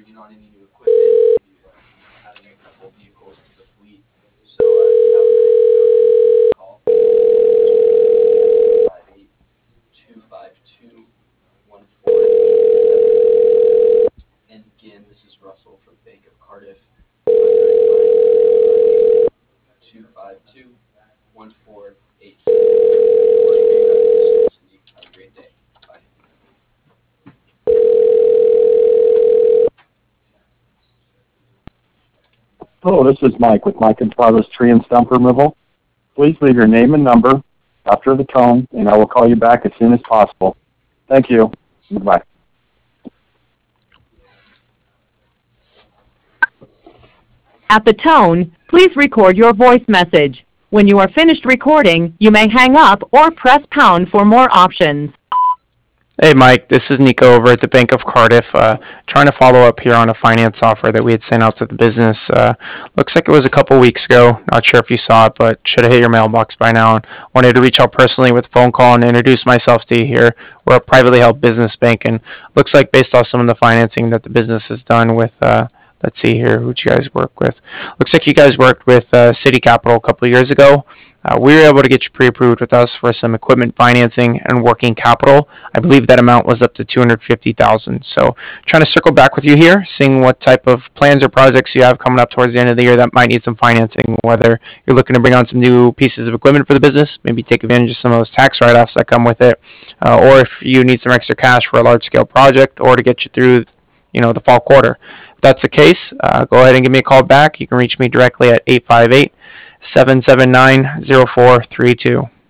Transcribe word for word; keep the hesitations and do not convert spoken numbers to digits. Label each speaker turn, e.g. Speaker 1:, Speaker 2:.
Speaker 1: bringing on any new equipment, maybe uh, adding a couple vehicles to the fleet. So uh, if you have a minute, go ahead and give me a call. five eight two five two one four eight seven. And again, this is Russell from Bank of Cardiff. two five two one four eight seven. Have a great day. Bye.
Speaker 2: Hello, this is Mike with Mike and Father's Tree and Stump Removal. Please leave your name and number after the tone, and I will call you back as soon as possible. Thank you. Goodbye.
Speaker 3: At the tone, please record your voice message. When you are finished recording, you may hang up or press pound for more options.
Speaker 4: Hey Mike, this is Nico over at the Bank of Cardiff, uh, trying to follow up here on a finance offer that we had sent out to the business. Uh, looks like it was a couple weeks ago. Not sure if you saw it, but should have hit your mailbox by now. Wanted to reach out personally with a phone call and introduce myself to you here. We're a privately held business bank, and looks like based off some of the financing that the business has done with, uh, let's see here, who'd you guys work with? Looks like you guys worked with uh, City Capital a couple of years ago. Uh, we were able to get you pre-approved with us for some equipment financing and working capital. I believe that amount was up to two hundred fifty thousand dollars. So trying to circle back with you here, seeing what type of plans or projects you have coming up towards the end of the year that might need some financing, whether you're looking to bring on some new pieces of equipment for the business, maybe take advantage of some of those tax write-offs that come with it, uh, or if you need some extra cash for a large-scale project or to get you through you know, the fall quarter. If that's the case, uh, go ahead and give me a call back. You can reach me directly at eight five eight, seven seven nine, zero four three two.